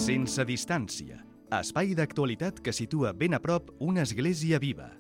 Sense distància. Espai d'actualitat que situa ben a prop una església viva.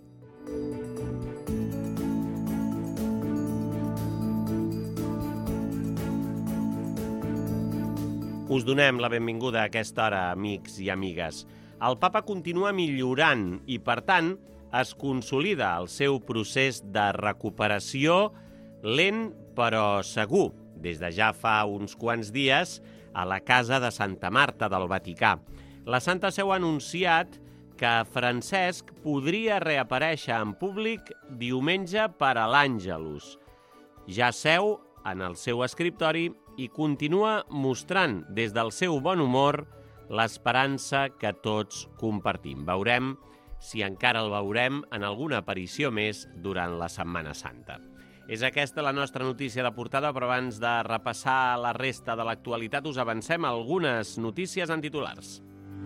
Us donem la benvinguda a aquesta hora, amics i amigues. El papa continua millorant i, per tant, es consolida el seu procés de recuperació lent però segur, des de ja fa uns quants dies a la casa de Santa Marta del Vaticà. La Santa Seu ha anunciat que Francesc podria reaparèixer en públic diumenge per a l'Àngelus. Ja seu en el seu escriptori i continua mostrant des del seu bon humor l'esperança que tots compartim. Veurem si encara el veurem en alguna aparició més durant la Setmana Santa. És aquesta la nostra notícia de portada, però abans de repassar la resta de l'actualitat us avancem algunes notícies en titulars.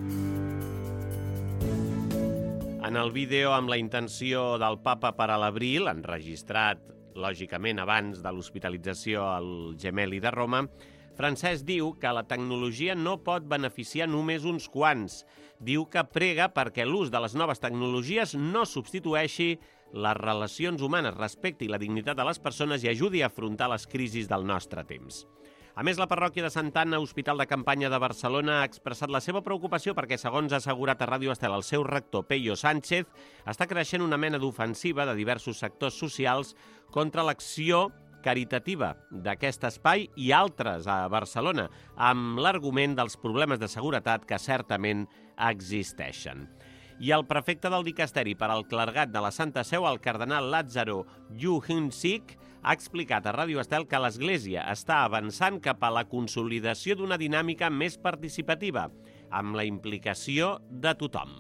En el vídeo amb la intenció del papa per a l'abril, enregistrat lògicament abans de l'hospitalització al Gemelli de Roma, Francesc diu que la tecnologia no pot beneficiar només uns quants. Diu que prega perquè l'ús de les noves tecnologies no substitueixi les relacions humanes, respecti la dignitat de les persones i ajudi a afrontar les crisis del nostre temps. A més, la parròquia de Santa Anna, Hospital de Campanya de Barcelona, ha expressat la seva preocupació perquè, segons ha assegurat a Ràdio Estel el seu rector, Peyo Sánchez, està creixent una mena d'ofensiva de diversos sectors socials contra l'acció caritativa d'aquest espai i altres a Barcelona, amb l'argument dels problemes de seguretat que certament existeixen. I el prefecte del dicasteri per al clergat de la Santa Seu, el cardenal Lázaro Yuhun-Sik, ha explicat a Ràdio Estel que l'Església està avançant cap a la consolidació d'una dinàmica més participativa, amb la implicació de tothom.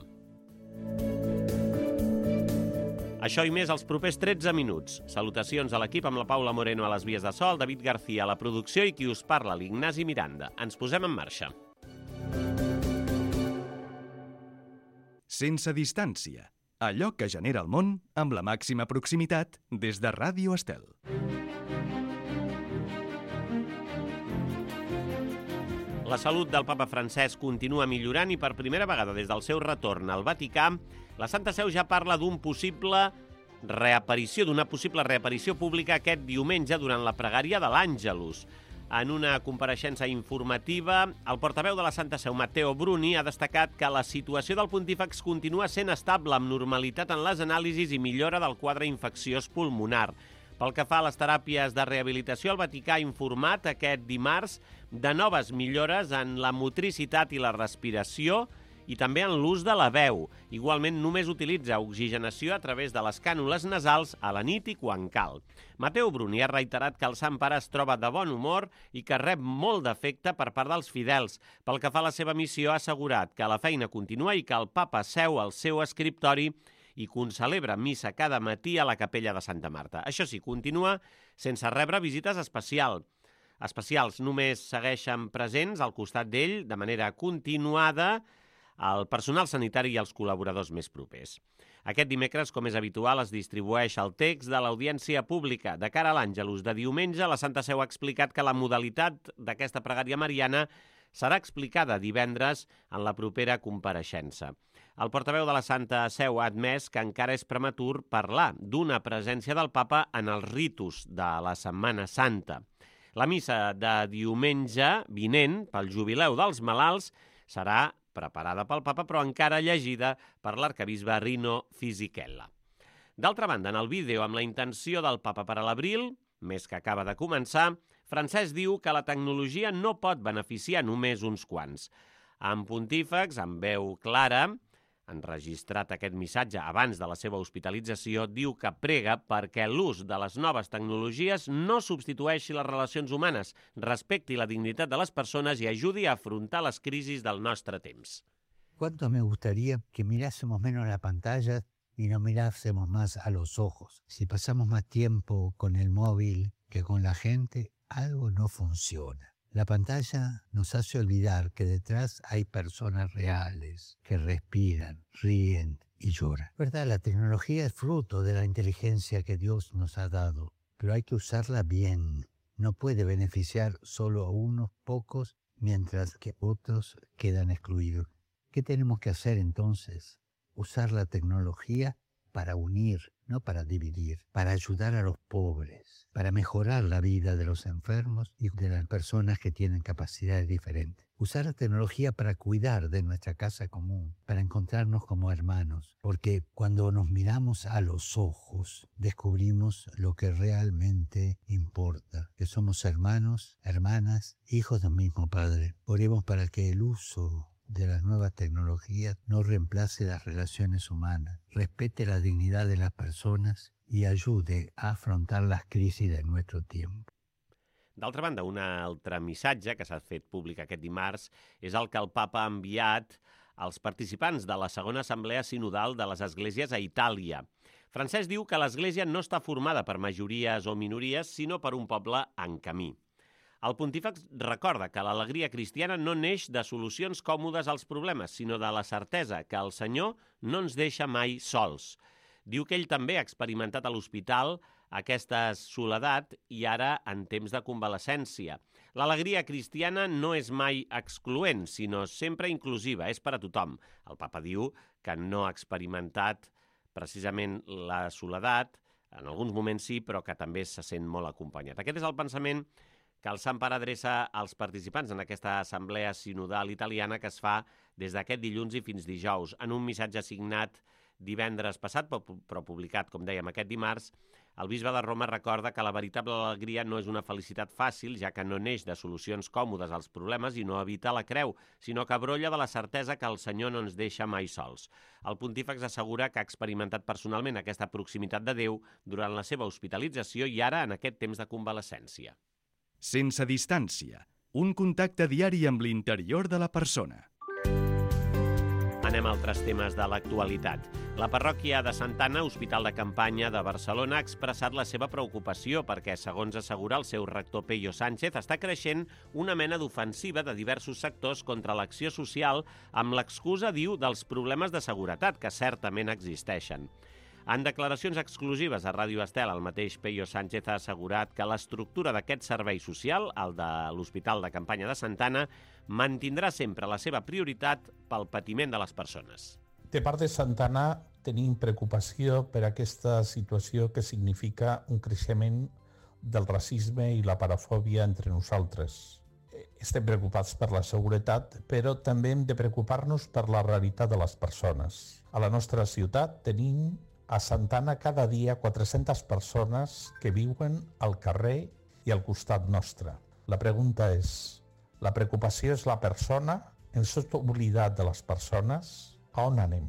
Això i més els propers 13 minuts. Salutacions a l'equip amb la Paula Moreno a les vies de so, el David García a la producció i qui us parla, l'Ignasi Miranda. Ens posem en marxa. Sense distància. Allò que genera el món amb la màxima proximitat des de Ràdio Estel. La salut del papa Francesc continua millorant i per primera vegada des del seu retorn al Vaticà, la Santa Seu ja parla d'una possible reaparició pública aquest diumenge durant la pregària de l'Àngelus. En una compareixença informativa, el portaveu de la Santa Seu, Matteo Bruni, ha destacat que la situació del pontífex continua sent estable amb normalitat en les anàlisis i millora del quadre infecciós pulmonar. Pel que fa a les teràpies de rehabilitació, el Vaticà ha informat aquest dimarts de noves millores en la motricitat i la respiració i també en l'ús de la veu. Igualment, només utilitza oxigenació a través de les cànules nasals a la nit i quan cal. Matteo Bruni ha reiterat que el Sant Pare es troba de bon humor i que rep molt d'afecte per part dels fidels. Pel que fa a la seva missió, ha assegurat que la feina continua i que el papa seu al seu escriptori i concelebra missa cada matí a la capella de Santa Marta. Això sí, continua sense rebre visites especials. Només segueixen presents al costat d'ell de manera continuada el personal sanitari i els col·laboradors més propers. Aquest dimecres, com és habitual, es distribueix el text de l'audiència pública. De cara a l'Àngelus de diumenge, la Santa Seu ha explicat que la modalitat d'aquesta pregària mariana serà explicada divendres en la propera compareixença. El portaveu de la Santa Seu ha admès que encara és prematur parlar d'una presència del papa en els ritus de la Setmana Santa. La missa de diumenge vinent, pel jubileu dels malalts, serà preparada pel papa, però encara llegida per l'arcabisbe Rino Fisichella. D'altra banda, en el vídeo amb la intenció del papa per a l'abril, mes que acaba de començar, Francesc diu que la tecnologia no pot beneficiar només uns quants. En pontífex, amb veu clara, enregistrat aquest missatge abans de la seva hospitalització, diu que prega perquè l'ús de les noves tecnologies no substitueixi les relacions humanes, respecti la dignitat de les persones i ajudi a afrontar les crisis del nostre temps. ¿Cuánto me gustaría que mirásemos menos la pantalla y no mirásemos más a los ojos? Si pasamos más tiempo con el móvil que con la gente, algo no funciona. La pantalla nos hace olvidar que detrás hay personas reales que respiran, ríen y lloran. ¿Verdad? La tecnología es fruto de la inteligencia que Dios nos ha dado, pero hay que usarla bien. No puede beneficiar solo a unos pocos mientras que otros quedan excluidos. ¿Qué tenemos que hacer entonces? Usar la tecnología para unir, no para dividir, para ayudar a los pobres, para mejorar la vida de los enfermos y de las personas que tienen capacidades diferentes. Usar la tecnología para cuidar de nuestra casa común, para encontrarnos como hermanos, porque cuando nos miramos a los ojos, descubrimos lo que realmente importa, que somos hermanos, hermanas, hijos del mismo Padre. Oremos para que el uso de las nuevas tecnologías no reemplace las relaciones humanas, respete la dignidad de las personas i ayude a afrontar les crisis de nuestro tiempo. D'altra banda, un altre missatge que s'ha fet públic aquest dimarts és el que el papa ha enviat als participants de la segona assemblea sinodal de les esglésies a Itàlia. Francesc diu que l'església no està formada per majories o minories, sinó per un poble en camí. El pontífex recorda que l'alegria cristiana no neix de solucions còmodes als problemes, sinó de la certesa que el Senyor no ens deixa mai sols. Diu que ell també ha experimentat a l'hospital aquesta soledat i ara en temps de convalescència. L'alegria cristiana no és mai excloent, sinó sempre inclusiva, és per a tothom. El papa diu que no ha experimentat precisament la soledat, en alguns moments sí, però que també se sent molt acompanyat. Aquest és el pensament que el Sant Pare adreça als participants en aquesta assemblea sinodal italiana que es fa des d'aquest dilluns i fins dijous. En un missatge signat divendres passat, però publicat, com dèiem, aquest dimarts, el bisbe de Roma recorda que la veritable alegria no és una felicitat fàcil, ja que no neix de solucions còmodes als problemes i no evita la creu, sinó que brolla de la certesa que el Senyor no ens deixa mai sols. El pontífex assegura que ha experimentat personalment aquesta proximitat de Déu durant la seva hospitalització i ara en aquest temps de convalescència. Sense distància, un contacte diari amb l'interior de la persona. Anem a altres temes de l'actualitat. La parròquia de Santa Anna, Hospital de Campanya de Barcelona, ha expressat la seva preocupació perquè, segons assegura el seu rector Peyo Sánchez, està creixent una mena d'ofensiva de diversos sectors contra l'acció social amb l'excusa, diu, dels problemes de seguretat que certament existeixen. En declaracions exclusives a Ràdio Estel, el mateix Peyo Sánchez ha assegurat que l'estructura d'aquest servei social, el de l'Hospital de Campanya de Santa Anna, mantindrà sempre la seva prioritat pel patiment de les persones. De part de Santa Anna tenim preocupació per aquesta situació que significa un creixement del racisme i la parafòbia entre nosaltres. Estem preocupats per la seguretat, però també hem de preocupar-nos per la realitat de les persones. A la nostra ciutat tenim a Santa Anna cada dia 400 persones que viuen al carrer i al costat nostre. La pregunta és, la preocupació és la persona? Ens hem oblidat de les persones? A on anem?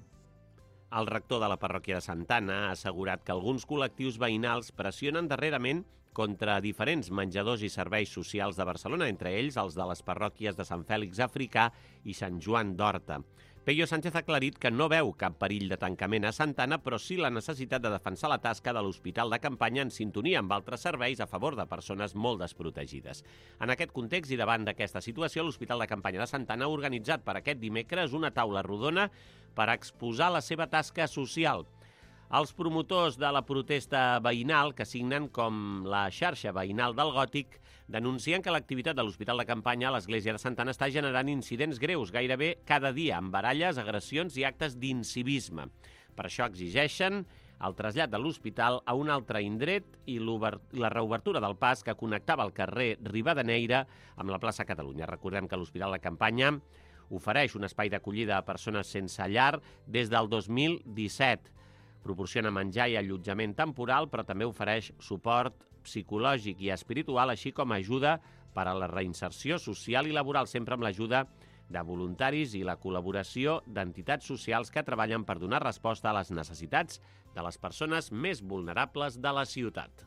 El rector de la parròquia de Santa Anna ha assegurat que alguns col·lectius veïnals pressionen darrerament contra diferents menjadors i serveis socials de Barcelona, entre ells els de les parròquies de Sant Fèlix Africà i Sant Joan d'Horta. Peyo Sánchez ha aclarit que no veu cap perill de tancament a Santa Anna, però sí la necessitat de defensar la tasca de l'Hospital de Campanya en sintonia amb altres serveis a favor de persones molt desprotegides. En aquest context i davant d'aquesta situació, l'Hospital de Campanya de Santa Anna ha organitzat per aquest dimecres una taula rodona per exposar la seva tasca social. Els promotors de la protesta veïnal, que signen com la xarxa veïnal del Gòtic, denuncien que l'activitat de l'Hospital de Campanya a l'Església de Santa Anna està generant incidents greus gairebé cada dia, amb baralles, agressions i actes d'incivisme. Per això exigeixen el trasllat de l'hospital a un altre indret i la reobertura del pas que connectava el carrer Rivadeneyra amb la plaça Catalunya. Recordem que l'Hospital de Campanya ofereix un espai d'acollida a persones sense llar des del 2017. Proporciona menjar i allotjament temporal, però també ofereix suport psicològic i espiritual, així com ajuda per a la reinserció social i laboral, sempre amb l'ajuda de voluntaris i la col·laboració d'entitats socials que treballen per donar resposta a les necessitats de les persones més vulnerables de la ciutat.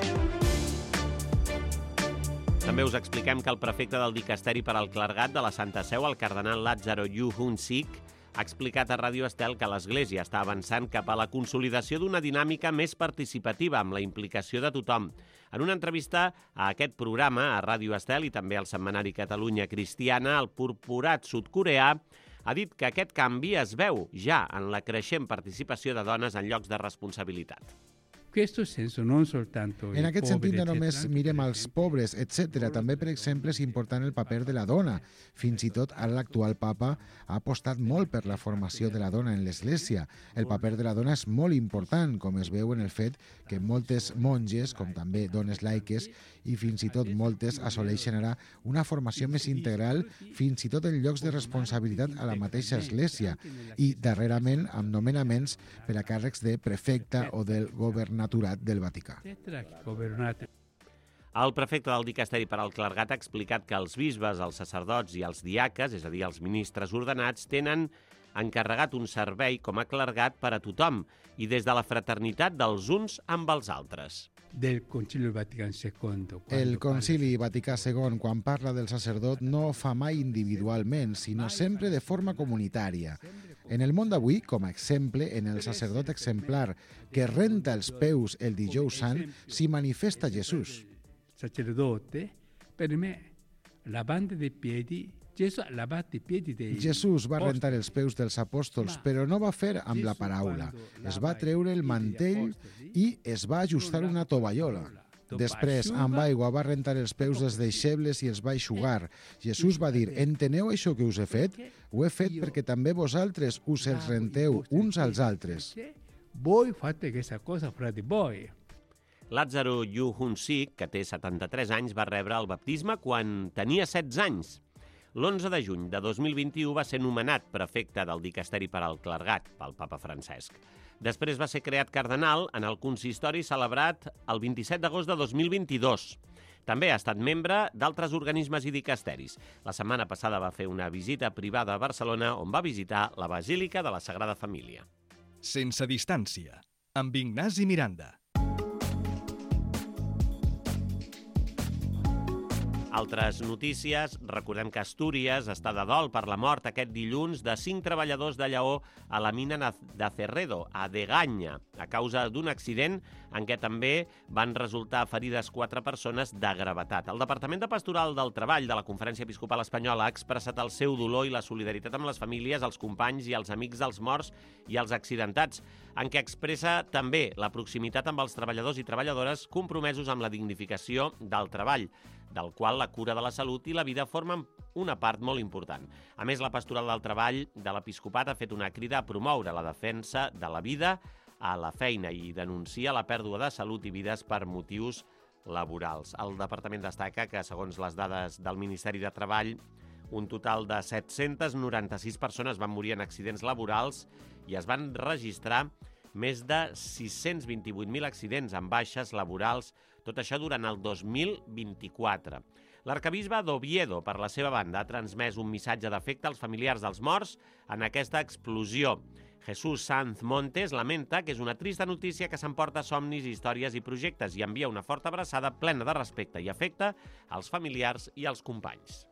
També us expliquem que el prefecte del Dicasteri per al Clergat de la Santa Seu, el cardenal Lázaro Yuhun-Sik, ha explicat a Ràdio Estel que l'Església està avançant cap a la consolidació d'una dinàmica més participativa amb la implicació de tothom. En una entrevista a aquest programa, a Ràdio Estel i també al setmanari Catalunya Cristiana, el purpurat sud-coreà ha dit que aquest canvi es veu ja en la creixent participació de dones en llocs de responsabilitat. En aquest sentit, no només mirem als pobres, etc. També, per exemple, és important el paper de la dona. Fins i tot, ara l'actual papa ha apostat molt per la formació de la dona en l'Església. El paper de la dona és molt important, com es veu en el fet que moltes monges, com també dones laiques, i fins i tot moltes assoleixen ara una formació més integral, fins i tot en llocs de responsabilitat a la mateixa Església, i darrerament amb nomenaments per a càrrecs de prefecte o del governaturat del Vaticà. El prefecte del Dicasteri per al Clergat ha explicat que els bisbes, els sacerdots i els diaques, és a dir, els ministres ordenats, tenen encarregat un servei com a clergat per a tothom i des de la fraternitat dels uns amb els altres. El Concili Vaticà II, quan parla del sacerdot, no fa mai individualment, sinó sempre de forma comunitària. En el món d'avui, com a exemple, en el sacerdot exemplar que renta els peus el dijous sant, s'hi manifesta Jesús. Sacerdote, per me, lavando dei piedi, Jesús va rentar els peus dels apòstols, però no va fer amb la paraula. Es va treure el mantell i es va ajustar una tovallola. Després, amb aigua, va rentar els peus dels deixebles i els va eixugar. Jesús va dir, enteneu això que us he fet? Ho he fet perquè també vosaltres us els renteu uns als altres. Voi fate questa cosa fra di voi. Lázaro Yu Hun-sik, que té 73 anys, va rebre el baptisme quan tenia 16 anys. L'11 de juny de 2021 va ser nomenat prefecte del Dicasteri per al Clergat pel papa Francesc. Després va ser creat cardenal en el consistori celebrat el 27 d'agost de 2022. També ha estat membre d'altres organismes i dicasteris. La setmana passada va fer una visita privada a Barcelona on va visitar la Basílica de la Sagrada Família. Sense distància, amb Ignasi Miranda. Altres notícies, recordem que Astúries està de dol per la mort aquest dilluns de 5 treballadors de Lleó a la mina de Cerredo, a Deganya, a causa d'un accident en què també van resultar ferides 4 persones de gravetat. El Departament de Pastoral del Treball de la Conferència Episcopal Espanyola ha expressat el seu dolor i la solidaritat amb les famílies, els companys i els amics dels morts i els accidentats, en què expressa també la proximitat amb els treballadors i treballadores compromesos amb la dignificació del treball, del qual la cura de la salut i la vida formen una part molt important. A més, la Pastoral del Treball de l'Episcopat ha fet una crida a promoure la defensa de la vida a la feina i denuncia la pèrdua de salut i vides per motius laborals. El departament destaca que, segons les dades del Ministeri de Treball, un total de 796 persones van morir en accidents laborals i es van registrar més de 628.000 accidents amb baixes laborals, tot això durant el 2024. L'arcabisbe d'Oviedo, per la seva banda, ha transmès un missatge d'afecte als familiars dels morts en aquesta explosió. Jesús Sanz Montes lamenta que és una trista notícia que s'emporta somnis, històries i projectes i envia una forta abraçada plena de respecte i afecte als familiars i als companys.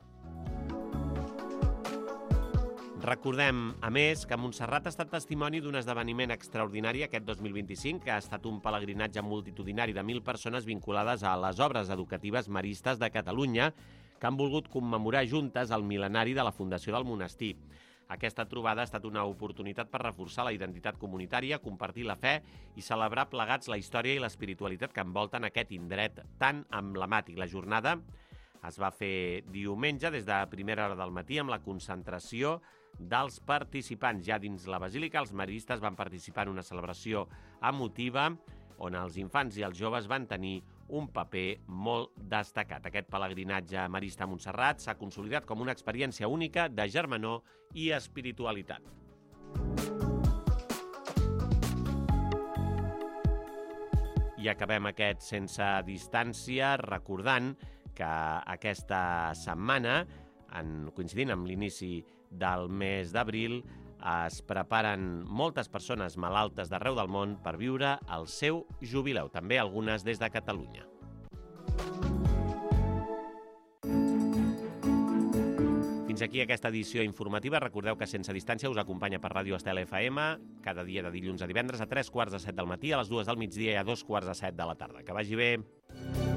Recordem, a més, que Montserrat ha estat testimoni d'un esdeveniment extraordinari aquest 2025, que ha estat un pelegrinatge multitudinari de 1.000 persones vinculades a les obres educatives maristes de Catalunya, que han volgut commemorar juntes el mil·lenari de la fundació del monestir. Aquesta trobada ha estat una oportunitat per reforçar la identitat comunitària, compartir la fe i celebrar plegats la història i l'espiritualitat que envolten aquest indret tan emblemàtic. La jornada es va fer diumenge des de primera hora del matí amb la concentració dels participants. Ja dins la basílica, els maristes van participar en una celebració emotiva on els infants i els joves van tenir un paper molt destacat. Aquest pelegrinatge marista a Montserrat s'ha consolidat com una experiència única de germanor i espiritualitat. I acabem aquest Sense Distància recordant que aquesta setmana, coincidint amb l'inici del mes d'abril, es preparen moltes persones malaltes d'arreu del món per viure el seu jubileu, també algunes des de Catalunya. Fins aquí aquesta edició informativa. Recordeu que Sense Distància us acompanya per Ràdio Estel FM cada dia de dilluns a divendres a 3:45 del matí, a les 2 del migdia i a 2:45 de la tarda. Que vagi bé!